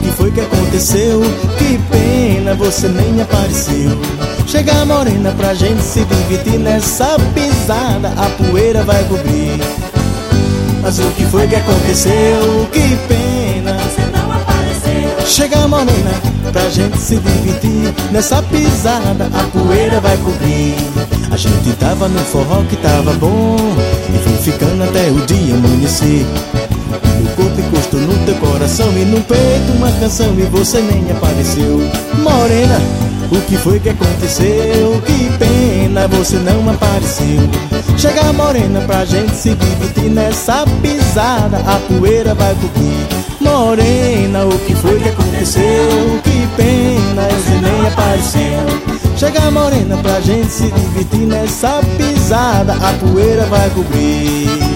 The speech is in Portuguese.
que foi que aconteceu? Que pena, você nem apareceu. Chega morena pra gente se divertir, nessa pisada a poeira vai cobrir. Mas o que foi que aconteceu? Que pena, você não apareceu. chega morena pra gente se divertir, nessa pisada a poeira vai cobrir. A gente tava no forró que tava bom e foi ficando até o dia amanhecer. Meu corpo encostou no teu coração e no peito uma canção e você nem apareceu. Morena, o que foi que aconteceu? Que pena, você não apareceu. Chega morena pra gente se divertir, nessa pisada a poeira vai cobrir. Morena, o que foi que aconteceu? Que pena, você nem apareceu. Chega morena pra gente se divertir, nessa pisada a poeira vai cobrir.